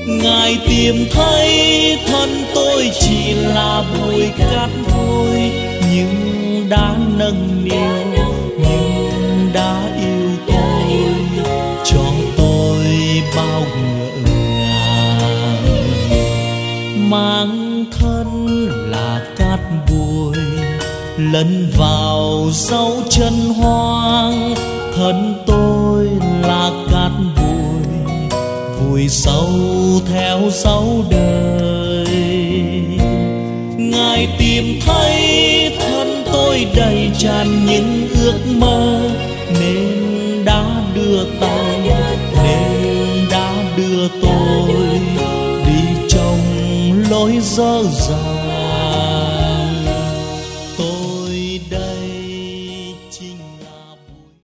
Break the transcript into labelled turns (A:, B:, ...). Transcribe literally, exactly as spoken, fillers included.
A: Ngài tìm thấy thân tôi chỉ là bụi cát thôi, nhưng đã nâng niu, nhưng đã yêu tôi, cho tôi bao ngỡ ngàng. Mang thân là cát bụi, lẫn vào dấu chân hoang. Thân tôi là cát bụi, vùi sâu theo dấu đời. Ngài tìm thấy thân tôi đầy tràn những ước mơ, nên đã đưa tay, nên đã đưa tôi đi trong lối dơ dàng.